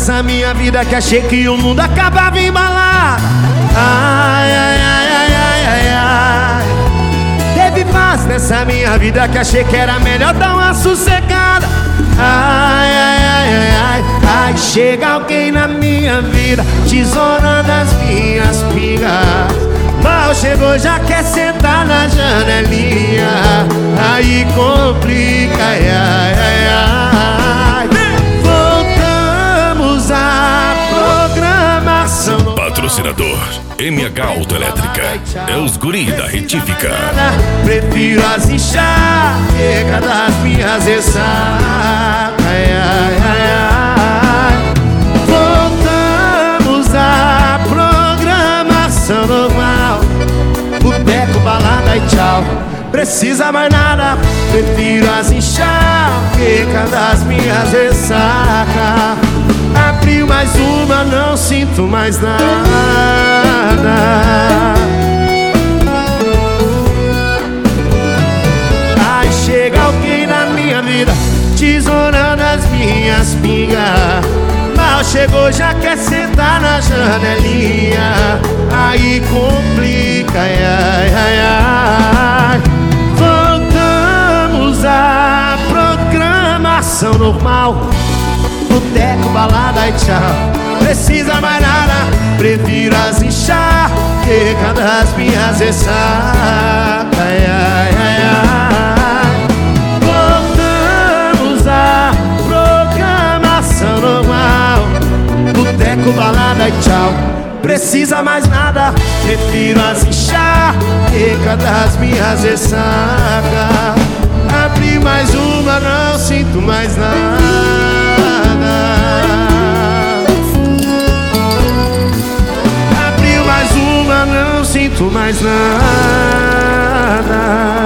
nessa minha vida que achei que o mundo acabava em balada. Ai, ai, ai, ai, ai, ai, ai. Teve paz nessa minha vida que achei que era melhor dar uma sossegada. Ai, ai, ai, ai, ai, ai. Chega alguém na minha vida, tesourando as minhas pingas. Mal chegou, já quer sentar na janelinha. Aí complica, ai, ai, ai, ai. Voltamos à programação. Patrocinador MH Autoelétrica. É os guri da retífica. Prefiro as enxaquecas das minhas ressacas. Ai, ai, ai, ai. Voltamos à programação normal. Boteco, balada e tchau. Precisa mais nada. Prefiro as enxaquecas das minhas ressacas. Abriu mais uma, não sinto mais nada. Ai, chega alguém na minha vida, tesourando as minhas pingas. Mal chegou, já quer sentar na janelinha. Aí complica, ai, ai, ai, ai. Voltamos à programação normal. Boteco, balada e tchau. Precisa mais nada. Prefiro as enxaquecas das minhas ressacas. Ai, ai, ai, ai. Voltamos à programação normal. Boteco, balada e tchau. Precisa mais nada. Prefiro as enxaquecas das minhas ressacas. Abri mais uma, não sinto mais nada. Abriu mais uma, não sinto mais nada.